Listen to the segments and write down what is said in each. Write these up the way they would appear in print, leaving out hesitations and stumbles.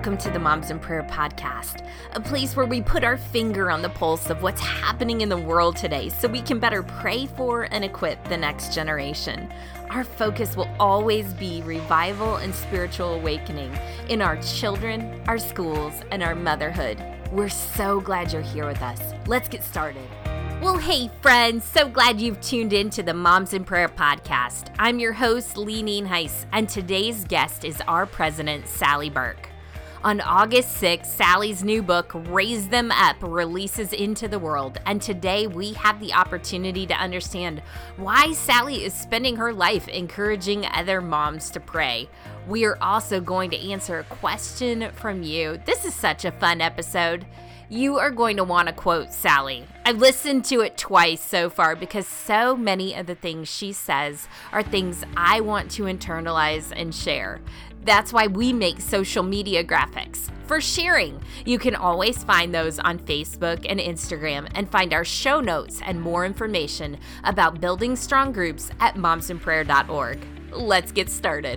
Welcome to the Moms in Prayer podcast, a place where we put our finger on the pulse of what's happening in the world today so we can better pray for and equip the next generation. Our focus will always be revival and spiritual awakening in our children, our schools, and our motherhood. We're so glad you're here with us. Let's get started. Well, hey friends, so glad you've tuned in to the Moms in Prayer podcast. I'm your host, Lee Nienhuis, and today's guest is our president, Sally Burke. On August 6th, Sally's new book, Raise Them Up, releases into the world, and today we have the opportunity to understand why Sally is spending her life encouraging other moms to pray. We are also going to answer a question from you. This is such a fun episode. You are going to want to quote Sally. I've listened to it twice so far because so many of the things she says are things I want to internalize and share. That's why we make social media graphics for sharing. You can always find those on Facebook and Instagram and find our show notes and more information about building strong groups at momsinprayer.org. Let's get started.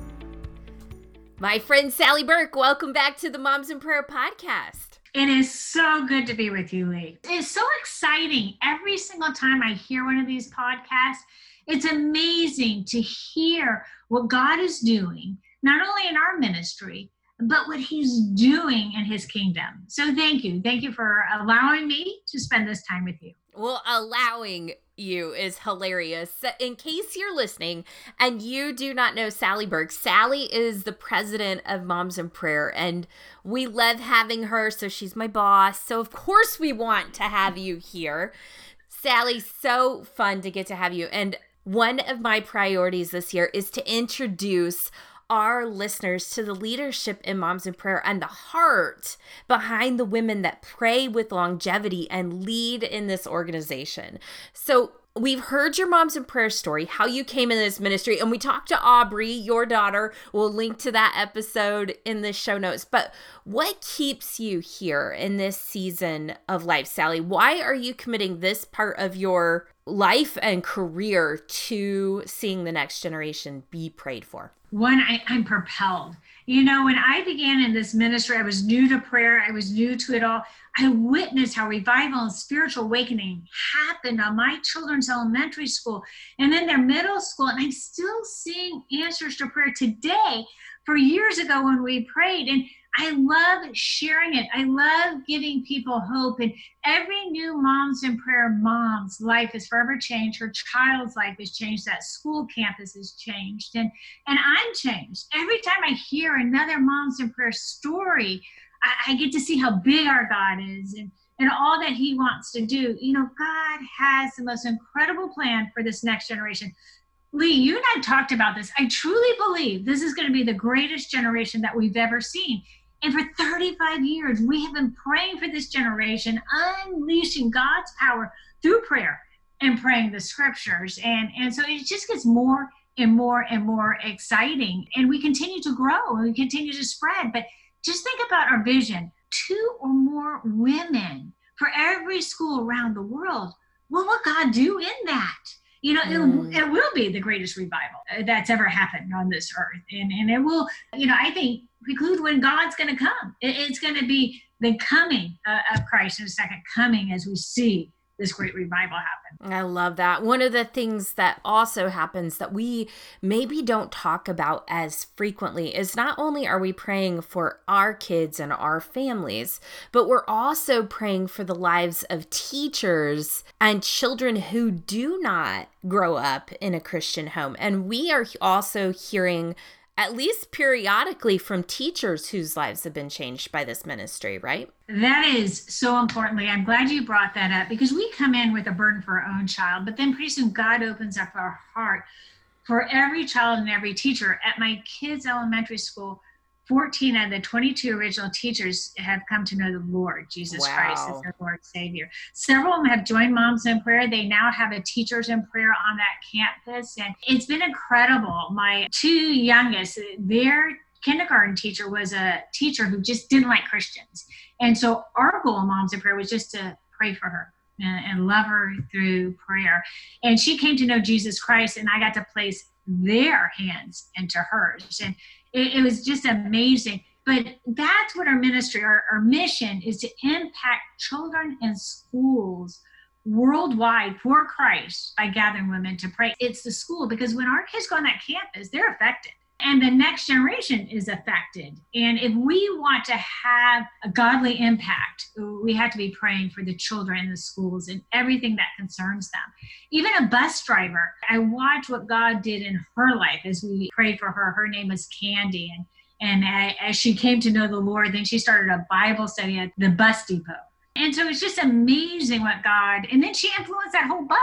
My friend Sally Burke, welcome back to the Moms in Prayer podcast. It is so good to be with you, Lee. It's so exciting. Every single time I hear one of these podcasts, it's amazing to hear what God is doing, not only in our ministry, but what he's doing in his kingdom. So thank you. Thank you for allowing me to spend this time with you. Well, allowing you is hilarious. In case you're listening and you do not know Sally Burke, Sally is the president of Moms in Prayer, and we love having her. So she's my boss. So of course we want to have you here. Sally, so fun to get to have you. And one of my priorities this year is to introduce our listeners to the leadership in Moms in Prayer and the heart behind the women that pray with longevity and lead in this organization. So we've heard your Moms in Prayer story, how you came in this ministry, and we talked to Aubrey, your daughter. We'll link to that episode in the show notes. But what keeps you here in this season of life, Sally? Why are you committing this part of your life and career to seeing the next generation be prayed for? One, I'm propelled. You know, when I began in this ministry, I was new to prayer. I was new to it all. I witnessed how revival and spiritual awakening happened on my children's elementary school and then their middle school. And I'm still seeing answers to prayer today for years ago when we prayed. And I love sharing it. I love giving people hope. And every new Moms in Prayer mom's life is forever changed. Her child's life is changed. That school campus is changed. And I'm changed. Every time I hear another Moms in Prayer story, I get to see how big our God is and all that he wants to do. You know, God has the most incredible plan for this next generation. Lee, you and I talked about this. I truly believe this is going to be the greatest generation that we've ever seen. And for 35 years, we have been praying for this generation, unleashing God's power through prayer and praying the scriptures. And so it just gets more and more and more exciting. And we continue to grow and we continue to spread. But just think about our vision, 2 or more women for every school around the world. What will God do in that? You know, it will be the greatest revival that's ever happened on this earth. And it will, you know, I think preclude when God's going to come. It's going to be the coming of Christ in a second coming as we see this great revival happen. I love that. One of the things that also happens that we maybe don't talk about as frequently is not only are we praying for our kids and our families, but we're also praying for the lives of teachers and children who do not grow up in a Christian home. And we are also hearing, at least periodically, from teachers whose lives have been changed by this ministry, right? That is so importantly. I'm glad you brought that up because we come in with a burden for our own child, but then pretty soon God opens up our heart for every child and every teacher. At my kids' elementary school, 14 of the 22 original teachers have come to know the Lord Jesus Christ as their Lord Savior. Several of them have joined Moms in Prayer. They now have a Teachers in Prayer on that campus, and it's been incredible. My 2 youngest, their kindergarten teacher was a teacher who just didn't like Christians. And so our goal in Moms in Prayer was just to pray for her and love her through prayer. And she came to know Jesus Christ, and I got to place their hands into hers. And it was just amazing. But that's what our ministry, our mission is, to impact children in schools worldwide for Christ by gathering women to pray. It's the school, because when our kids go on that campus, they're affected. And the next generation is affected. And if we want to have a godly impact, we have to be praying for the children in the schools and everything that concerns them. Even a bus driver, I watched what God did in her life as we prayed for her. Her name was Candy. And as she came to know the Lord, then she started a Bible study at the bus depot. And so it's just amazing what God, and then she influenced that whole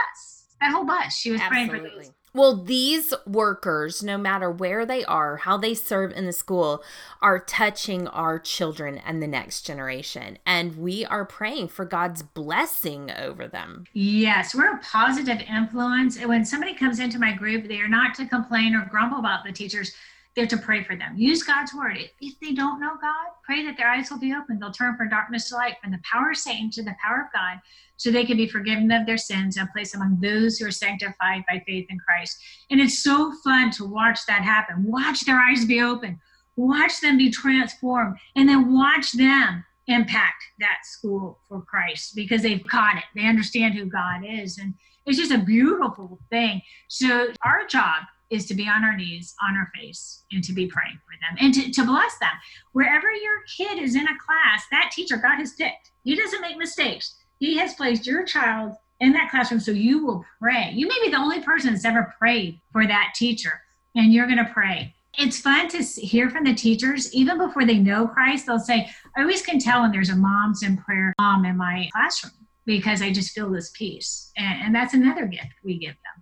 bus. She was praying for these. Well, these workers, no matter where they are, how they serve in the school, are touching our children and the next generation. And we are praying for God's blessing over them. Yes, we're a positive influence. And when somebody comes into my group, they are not to complain or grumble about the teachers. They're to pray for them. Use God's word. If they don't know God, pray that their eyes will be open. They'll turn from darkness to light, from the power of Satan to the power of God, so they can be forgiven of their sins and placed among those who are sanctified by faith in Christ. And it's so fun to watch that happen. Watch their eyes be open. Watch them be transformed. And then watch them impact that school for Christ, because they've caught it. They understand who God is. And it's just a beautiful thing. So our job is to be on our knees, on our face, and to be praying for them and to bless them. Wherever your kid is in a class, that teacher God has picked. He doesn't make mistakes. He has placed your child in that classroom, so you will pray. You may be the only person that's ever prayed for that teacher, and you're going to pray. It's fun to hear from the teachers, even before they know Christ. They'll say, I always can tell when there's a Moms in Prayer mom in my classroom, because I just feel this peace. And that's another gift we give them.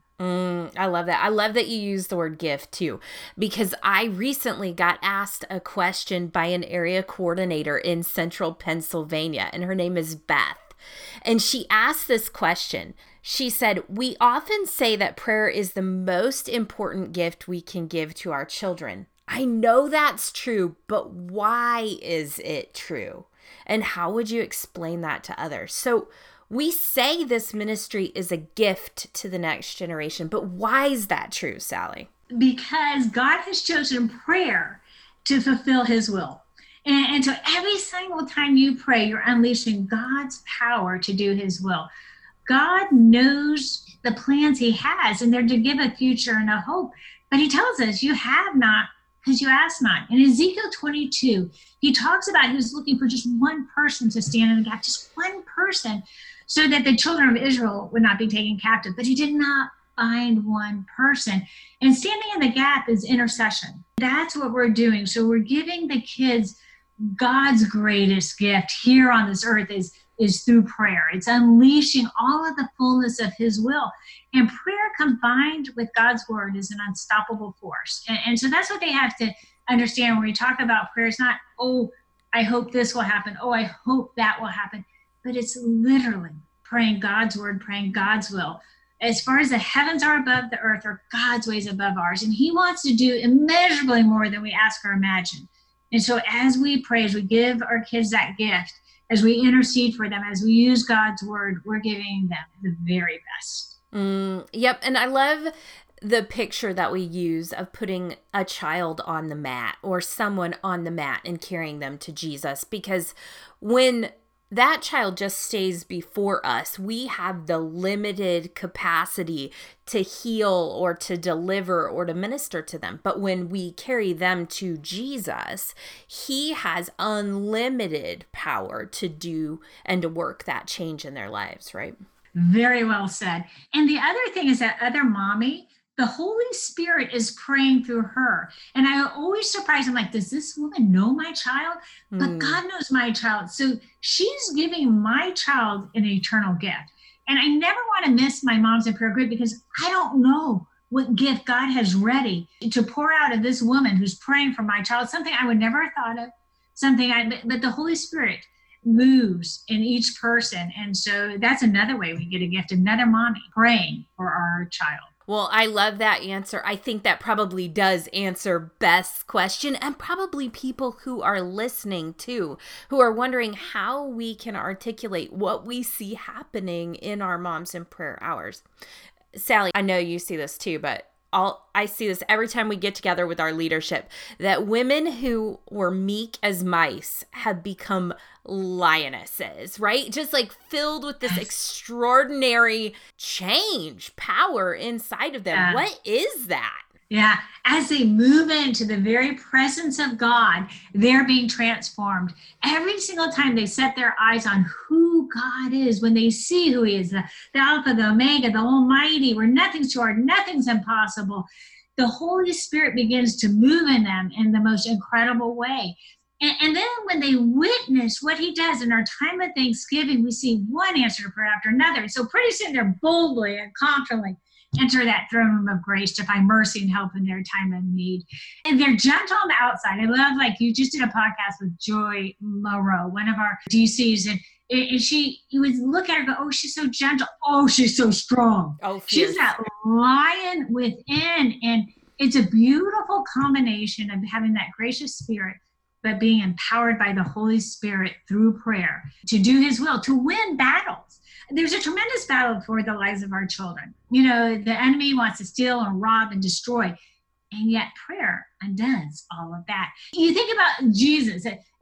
I love that. I love that you use the word gift too, because I recently got asked a question by an area coordinator in central Pennsylvania, and her name is Beth. And she asked this question. She said, we often say that prayer is the most important gift we can give to our children. I know that's true, but why is it true? And how would you explain that to others? So we say this ministry is a gift to the next generation, but why is that true, Sally? Because God has chosen prayer to fulfill his will. And so every single time you pray, you're unleashing God's power to do his will. God knows the plans he has, and they're to give a future and a hope. But he tells us, you have not because you ask not. In Ezekiel 22, he talks about he was looking for just one person to stand in the gap, just one person, so that the children of Israel would not be taken captive. But he did not find one person. And standing in the gap is intercession. That's what we're doing. So we're giving the kids God's greatest gift here on this earth is through prayer. It's unleashing all of the fullness of his will. And prayer combined with God's word is an unstoppable force. And so that's what they have to understand when we talk about prayer. It's not, oh, I hope this will happen. Oh, I hope that will happen. But it's literally praying God's word, praying God's will. As far as the heavens are above the earth, are God's ways above ours. And he wants to do immeasurably more than we ask or imagine. And so as we pray, as we give our kids that gift, as we intercede for them, as we use God's word, we're giving them the very best. Yep. And I love the picture that we use of putting a child on the mat or someone on the mat and carrying them to Jesus, because when that child just stays before us, we have the limited capacity to heal or to deliver or to minister to them. But when we carry them to Jesus, he has unlimited power to do and to work that change in their lives, right? Very well said. And the other thing is that other mommy, the Holy Spirit is praying through her. And I always surprise, I'm like, does this woman know my child? But God knows my child. So she's giving my child an eternal gift. And I never want to miss my Moms in Prayer group, because I don't know what gift God has ready to pour out of this woman who's praying for my child, something I would never have thought of, but the Holy Spirit moves in each person. And so that's another way we get a gift, another mommy praying for our child. Well, I love that answer. I think that probably does answer Beth's question, and probably people who are listening too, who are wondering how we can articulate what we see happening in our Moms in Prayer hours. Sally, I know you see this too, but I see this every time we get together with our leadership, that women who were meek as mice have become lionesses, right? Just like filled with this extraordinary change, power inside of them. Yeah. What is that? Yeah, as they move into the very presence of God, they're being transformed. Every single time they set their eyes on who God is, when they see who He is, the Alpha, the Omega, the Almighty, where nothing's too hard, nothing's impossible, the Holy Spirit begins to move in them in the most incredible way. And then when they witness what He does in our time of Thanksgiving, we see one answer to prayer after another. So pretty soon they're boldly and confidently enter that throne room of grace to find mercy and help in their time of need. And they're gentle on the outside. I love, like, you just did a podcast with Joy Moreau, one of our DCs, and you would look at her and go, oh, she's so gentle. Oh, she's so strong. Oh, fierce. She's that lion within. And it's a beautiful combination of having that gracious spirit, but being empowered by the Holy Spirit through prayer to do His will, to win battles. There's a tremendous battle for the lives of our children. You know, the enemy wants to steal and rob and destroy, and yet prayer undoes all of that. You think about Jesus,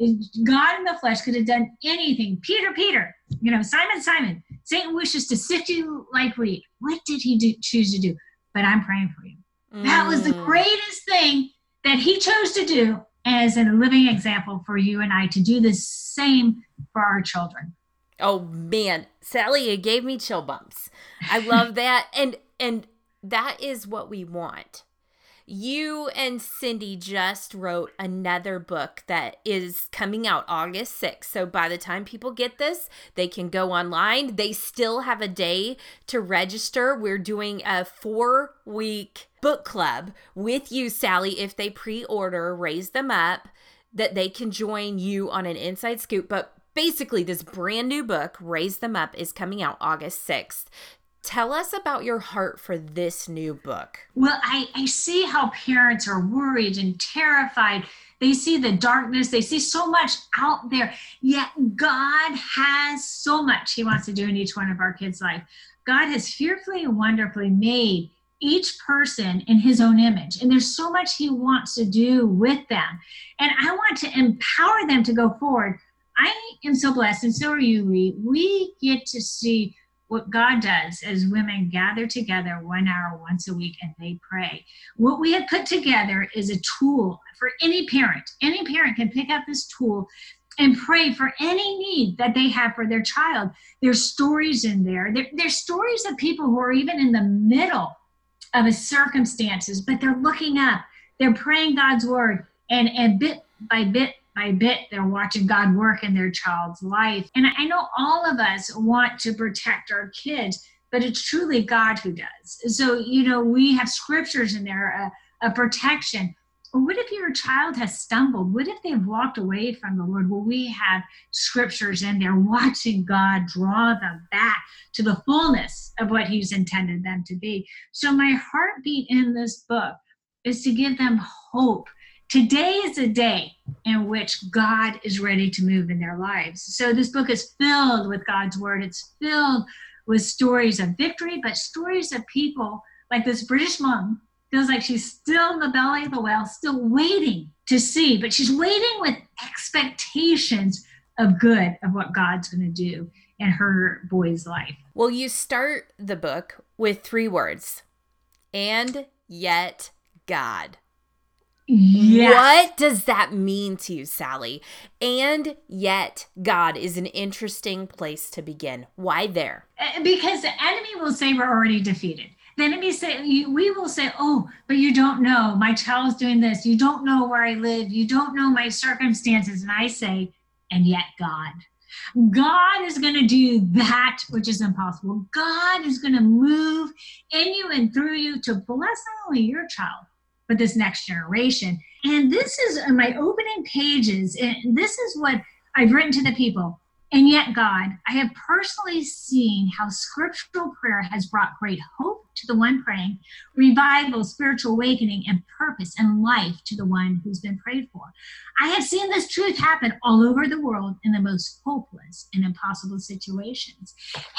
God in the flesh could have done anything. Peter, you know, Simon, Satan wishes to sift you like wheat. What did He choose to do? But I'm praying for you. That was the greatest thing that He chose to do, as a living example for you and I to do the same for our children. Oh man, Sally, it gave me chill bumps. I love that. And that is what we want. You and Cindy just wrote another book that is coming out August 6th. So by the time people get this, they can go online. They still have a day to register. We're doing a 4-week book club with you, Sally, if they pre-order Raise Them Up, that they can join you on an inside scoop. But basically, this brand new book, Raise Them Up, is coming out August 6th. Tell us about your heart for this new book. Well, I see how parents are worried and terrified. They see the darkness. They see so much out there. Yet God has so much He wants to do in each one of our kids' life. God has fearfully and wonderfully made each person in His own image. And there's so much He wants to do with them. And I want to empower them to go forward. I am so blessed, and so are you, Lee. We get to see what God does as women gather together 1 hour once a week and they pray. What we have put together is a tool for any parent. Any parent can pick up this tool and pray for any need that they have for their child. There's stories in there. There's stories of people who are even in the middle of a circumstances, but they're looking up. They're praying God's word, and bit by bit, they're watching God work in their child's life. And I know all of us want to protect our kids, but it's truly God who does. So, you know, we have scriptures in there, a protection. What if your child has stumbled? What if they've walked away from the Lord? Well, we have scriptures in there watching God draw them back to the fullness of what He's intended them to be. So my heartbeat in this book is to give them hope. Today is a day in which God is ready to move in their lives. So this book is filled with God's word. It's filled with stories of victory, but stories of people like this British mom feels like she's still in the belly of the whale, still waiting to see, but she's waiting with expectations of good, of what God's going to do in her boy's life. Well, you start the book with 3 words, and yet God. Yes. What does that mean to you, Sally? And yet God is an interesting place to begin. Why there? Because the enemy will say we're already defeated. The enemy we will say, oh, but you don't know. My child's doing this. You don't know where I live. You don't know my circumstances. And I say, and yet God. God is going to do that which is impossible. God is going to move in you and through you to bless not only your child, but this next generation. And this is in my opening pages, and this is what I've written to the people. And yet, God, I have personally seen how scriptural prayer has brought great hope to the one praying, revival, spiritual awakening, and purpose and life to the one who's been prayed for. I have seen this truth happen all over the world in the most hopeless and impossible situations. And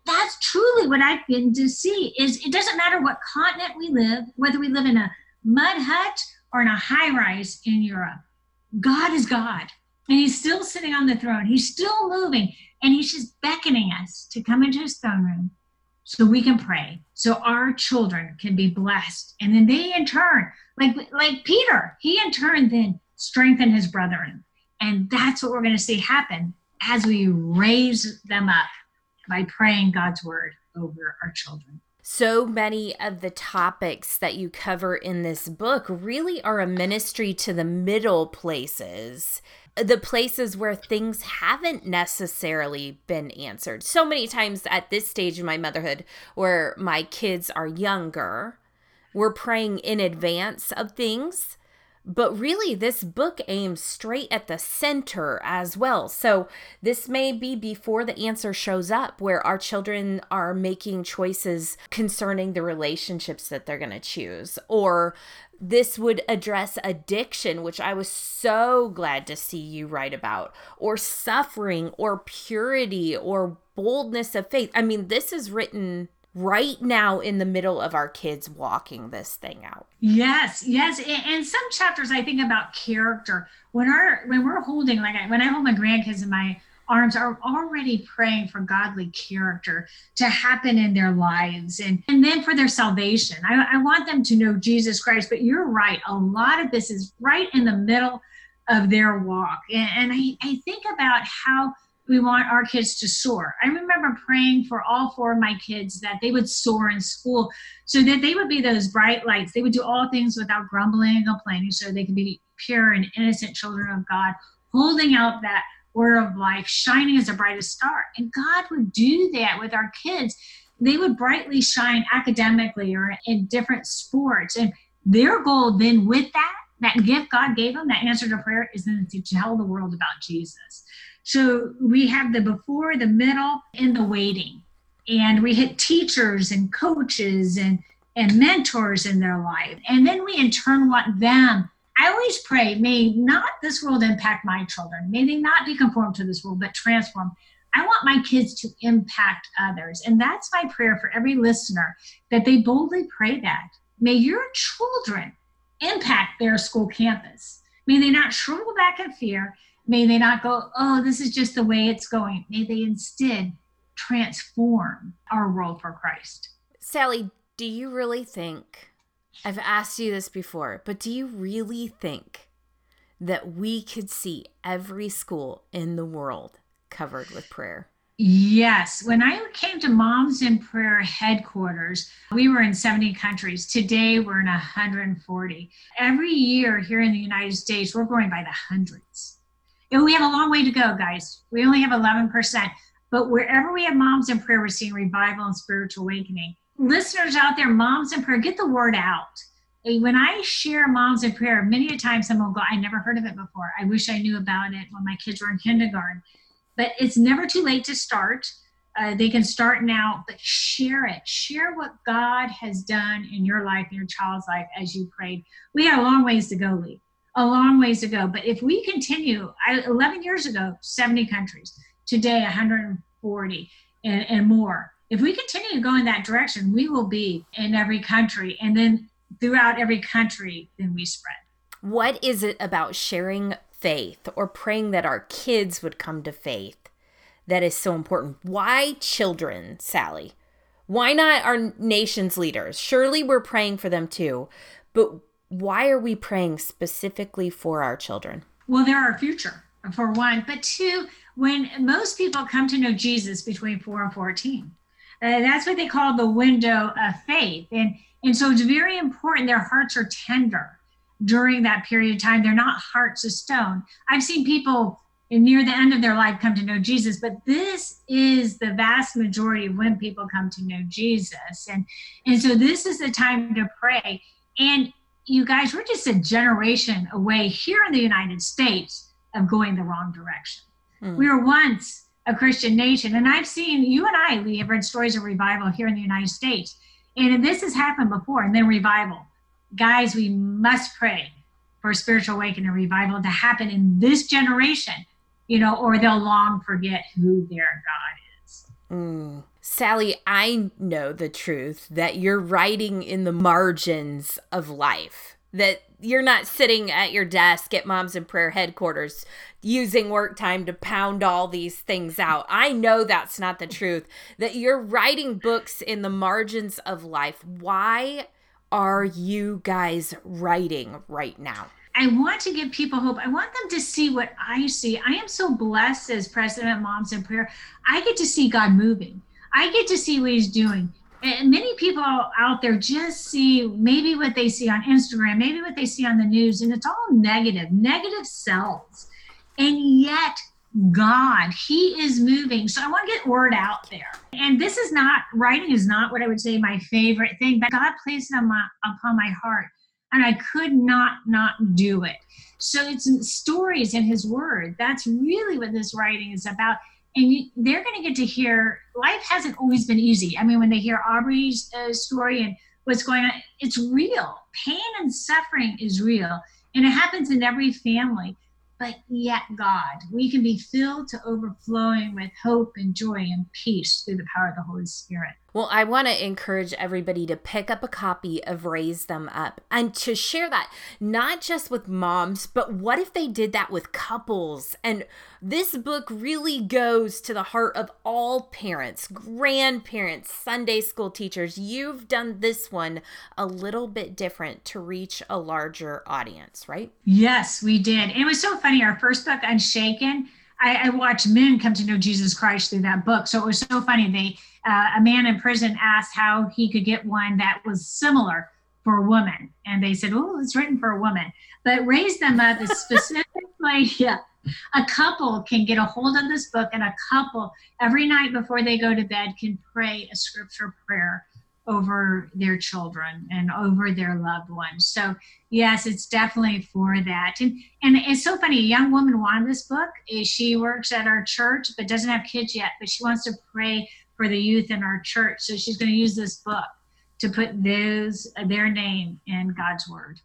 that's truly what I've been to see is it doesn't matter what continent we live, whether we live in a mud hut or in a high rise in Europe. God is God, and he's still sitting on the throne. He's still moving, and he's just beckoning us to come into his throne room so we can pray, so our children can be blessed. And then they in turn, like Peter, he in turn then strengthened his brethren. And that's what we're going to see happen as we raise them up by praying God's word over our children. So many of the topics that you cover in this book really are a ministry to the middle places, the places where things haven't necessarily been answered. So many times at this stage in my motherhood where my kids are younger, we're praying in advance of things. But really, this book aims straight at the center as well. So this may be before the answer shows up, where our children are making choices concerning the relationships that they're going to choose. Or this would address addiction, which I was so glad to see you write about, or suffering, or purity, or boldness of faith. I mean, this is written right now in the middle of our kids walking this thing out. Yes. And some chapters I think about character. When we're holding, when I hold my grandkids in my arms, are already praying for godly character to happen in their lives and then for their salvation. I want them to know Jesus Christ, but you're right. A lot of this is right in the middle of their walk. And I think about how we want our kids to soar. I remember praying for all 4 of my kids that they would soar in school so that they would be those bright lights. They would do all things without grumbling and complaining so they could be pure and innocent children of God, holding out that word of life, shining as the brightest star. And God would do that with our kids. They would brightly shine academically or in different sports. And their goal then with that gift God gave them, that answer to prayer, is then to tell the world about Jesus. So we have the before, the middle, and the waiting. And we hit teachers and coaches and mentors in their life. And then we in turn want them. I always pray, may not this world impact my children. May they not be conformed to this world, but transform. I want my kids to impact others. And that's my prayer for every listener, that they boldly pray that. May your children impact their school campus. May they not shrivel back in fear. May they not go, oh, this is just the way it's going. May they instead transform our world for Christ. Sally, do you really think, I've asked you this before, but do you really think that we could see every school in the world covered with prayer? Yes. When I came to Moms in Prayer headquarters, we were in 70 countries. Today, we're in 140. Every year here in the United States, we're growing by the hundreds. And we have a long way to go, guys. We only have 11%. But wherever we have Moms in Prayer, we're seeing revival and spiritual awakening. Listeners out there, Moms in Prayer, get the word out. When I share Moms in Prayer, many a time someone will go, I never heard of it before. I wish I knew about it when my kids were in kindergarten. But it's never too late to start. They can start now, but share it. Share what God has done in your life, in your child's life as you prayed. We got a long ways to go, Lee. A long ways to go. But if we continue, 11 years ago, 70 countries, today 140 and more. If we continue to go in that direction, we will be in every country. And then throughout every country, then we spread. What is it about sharing faith or praying that our kids would come to faith that is so important? Why children, Sally? Why not our nation's leaders? Surely we're praying for them too, but why are we praying specifically for our children? Well, they're our future, for one. But two, when most people come to know Jesus between 4 and 14, that's what they call the window of faith. And so it's very important their hearts are tender during that period of time. They're not hearts of stone. I've seen people near the end of their life come to know Jesus, but this is the vast majority of when people come to know Jesus. And so this is the time to pray. And you guys, we're just a generation away here in the United States of going the wrong direction. We were once a Christian nation. And I've seen, you and I, we have read stories of revival here in the United States. And this has happened before, and then revival. Guys, we must pray for spiritual awakening and revival to happen in this generation, or they'll long forget who their God is. Sally, I know the truth that you're writing in the margins of life, that you're not sitting at your desk at Moms in Prayer headquarters using work time to pound all these things out. I know that's not the truth, that you're writing books in the margins of life. Why are you guys writing right now? I want to give people hope. I want them to see what I see. I am so blessed as president of Moms in Prayer. I get to see God moving. I get to see what he's doing. And many people out there just see maybe what they see on Instagram, maybe what they see on the news, and it's all negative sells. And yet God, he is moving. So I want to get word out there. And this is not, writing is not what I would say my favorite thing, but God placed it upon my heart. And I could not do it. So it's stories in his word. That's really what this writing is about. And they're going to get to hear, life hasn't always been easy. I mean, when they hear Aubrey's story and what's going on, it's real. Pain and suffering is real. And it happens in every family. But yet, God, we can be filled to overflowing with hope and joy and peace through the power of the Holy Spirit. Well, I want to encourage everybody to pick up a copy of Raise Them Up and to share that, not just with moms, but what if they did that with couples? And this book really goes to the heart of all parents, grandparents, Sunday school teachers. You've done this one a little bit different to reach a larger audience, right? Yes, we did. It was so funny. Our first book, Unshaken, I watched men come to know Jesus Christ through that book. So it was so funny. A man in prison asked how he could get one that was similar for a woman. And they said, oh, it's written for a woman. But Raise Them Up is specifically, a couple can get a hold of this book, and a couple every night before they go to bed can pray a scripture prayer over their children and over their loved ones. So yes, it's definitely for that. And it's so funny, a young woman wanted this book. She works at our church, but doesn't have kids yet, but she wants to pray for the youth in our church. So she's going to use this book to put their name in God's word.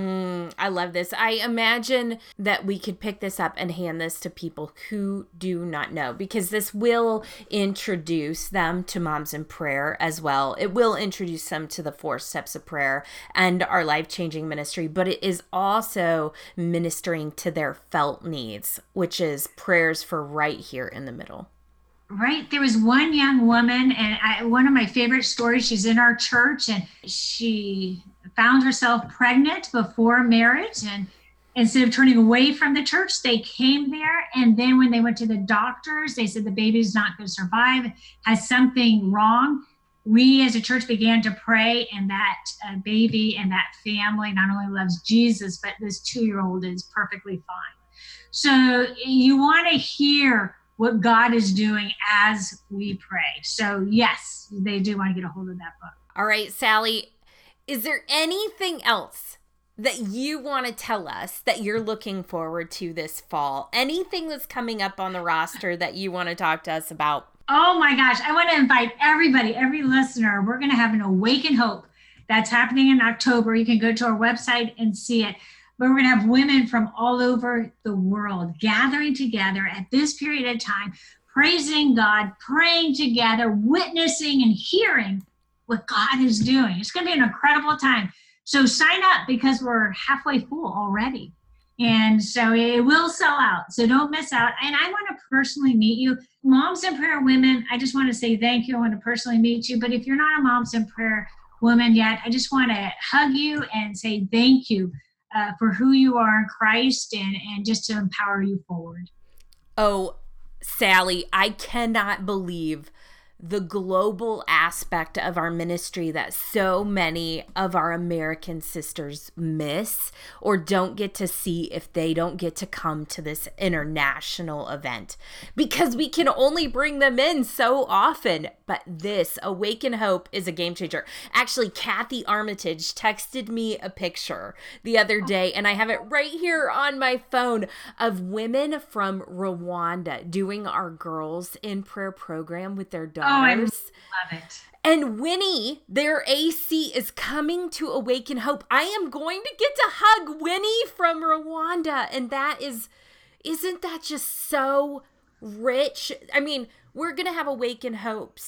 I love this. I imagine that we could pick this up and hand this to people who do not know, because this will introduce them to Moms in Prayer as well. It will introduce them to the 4 Steps of Prayer and our life-changing ministry, but it is also ministering to their felt needs, which is prayers for right here in the middle. Right. There was one young woman, and one of my favorite stories, she's in our church, and she found herself pregnant before marriage. And instead of turning away from the church, they came there. And then when they went to the doctors, they said the baby's not going to survive, has something wrong. We as a church began to pray, and that baby and that family not only loves Jesus, but this 2-year-old is perfectly fine. So you want to hear what God is doing as we pray. So yes, they do want to get a hold of that book. All right, Sally, is there anything else that you want to tell us that you're looking forward to this fall? Anything that's coming up on the roster that you want to talk to us about? Oh my gosh, I want to invite everybody, every listener. We're going to have an Awaken Hope that's happening in October. You can go to our website and see it. But we're going to have women from all over the world gathering together at this period of time, praising God, praying together, witnessing and hearing what God is doing. It's going to be an incredible time. So sign up, because we're halfway full already. And so it will sell out. So don't miss out. And I want to personally meet you. Moms in Prayer women, I just want to say thank you. I want to personally meet you. But if you're not a Moms in Prayer woman yet, I just want to hug you and say thank you. For who you are in Christ, and just to empower you forward. Oh, Sally, I cannot believe the global aspect of our ministry that so many of our American sisters miss or don't get to see if they don't get to come to this international event, because we can only bring them in so often. But this Awaken Hope is a game changer. Actually, Kathy Armitage texted me a picture the other day, and I have it right here on my phone, of women from Rwanda doing our Girls in Prayer program with their daughters. Oh, I love it. And Winnie, their AC, is coming to Awaken Hope. I am going to get to hug Winnie from Rwanda. And isn't that just so rich? I mean, we're going to have Awaken Hopes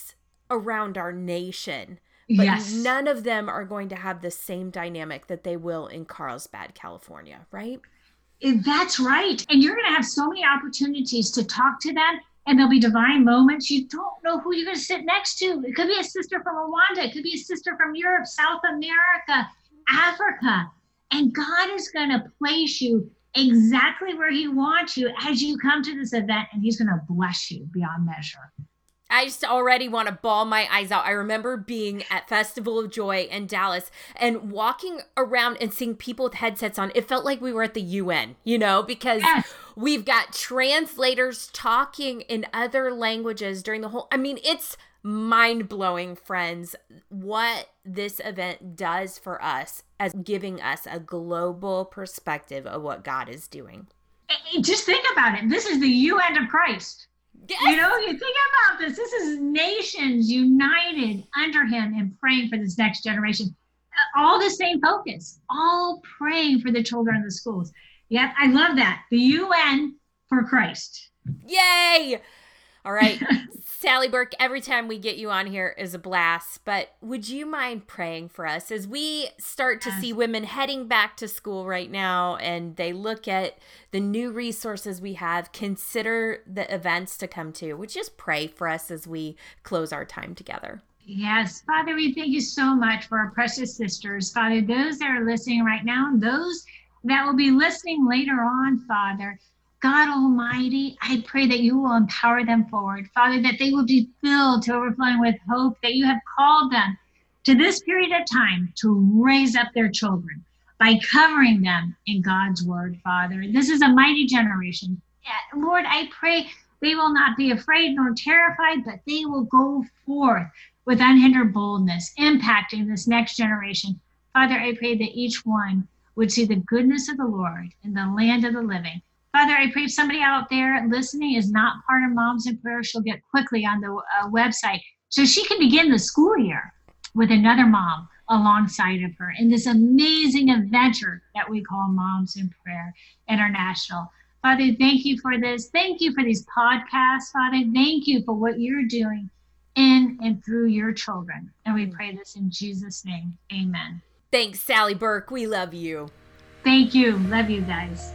around our nation. But Yes. none of them are going to have the same dynamic that they will in Carlsbad, California, right? That's right. And you're going to have so many opportunities to talk to them, and there'll be divine moments. You don't know who you're going to sit next to. It could be a sister from Rwanda. It could be a sister from Europe, South America, Africa. And God is going to place you exactly where he wants you as you come to this event, and he's going to bless you beyond measure. I just already want to bawl my eyes out. I remember being at Festival of Joy in Dallas and walking around and seeing people with headsets on. It felt like we were at the UN, because we've got translators talking in other languages during the whole. I mean, it's mind-blowing, friends, what this event does for us as giving us a global perspective of what God is doing. Just think about it. This is the UN of Christ. Yes. You think about this. This is nations united under him and praying for this next generation. All the same focus, all praying for the children in the schools. Yep, I love that. The UN for Christ. Yay! All right, Sally Burke, every time we get you on here is a blast, but would you mind praying for us as we start to see women heading back to school right now and they look at the new resources we have, consider the events to come to? Would you just pray for us as we close our time together? Yes, Father, we thank you so much for our precious sisters. Father, those that are listening right now and those that will be listening later on, Father, God Almighty, I pray that you will empower them forward. Father, that they will be filled to overflowing with hope, that you have called them to this period of time to raise up their children by covering them in God's word, Father. This is a mighty generation. Lord, I pray they will not be afraid nor terrified, but they will go forth with unhindered boldness, impacting this next generation. Father, I pray that each one would see the goodness of the Lord in the land of the living. Father, I pray if somebody out there listening is not part of Moms in Prayer, she'll get quickly on the website so she can begin the school year with another mom alongside of her in this amazing adventure that we call Moms in Prayer International. Father, thank you for this. Thank you for these podcasts, Father. Thank you for what you're doing in and through your children. And we pray this in Jesus' name. Amen. Thanks, Sally Burke. We love you. Thank you. Love you guys.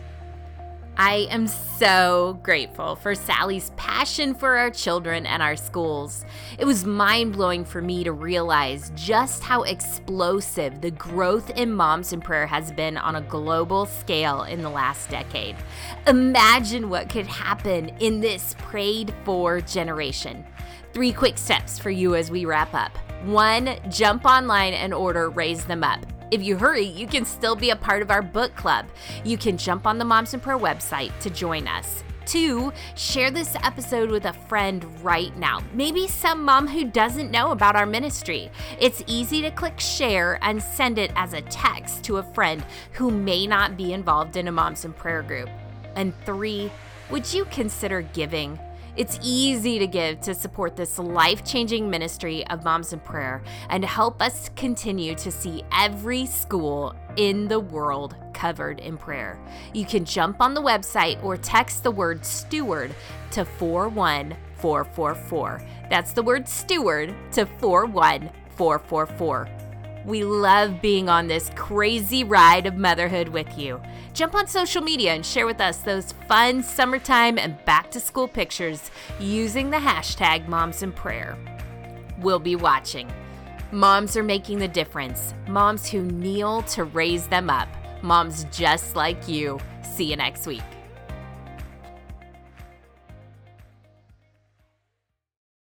I am so grateful for Sally's passion for our children and our schools. It was mind-blowing for me to realize just how explosive the growth in Moms in Prayer has been on a global scale in the last decade. Imagine what could happen in this prayed-for generation. 3 quick steps for you as we wrap up. 1, jump online and order Raise Them Up. If you hurry, you can still be a part of our book club. You can jump on the Moms in Prayer website to join us. 2, share this episode with a friend right now. Maybe some mom who doesn't know about our ministry. It's easy to click share and send it as a text to a friend who may not be involved in a Moms in Prayer group. And 3, would you consider giving? It's easy to give to support this life-changing ministry of Moms in Prayer and help us continue to see every school in the world covered in prayer. You can jump on the website or text the word steward to 41444. That's the word steward to 41444. We love being on this crazy ride of motherhood with you. Jump on social media and share with us those fun summertime and back-to-school pictures using the hashtag Moms in Prayer. We'll be watching. Moms are making the difference. Moms who kneel to raise them up. Moms just like you. See you next week.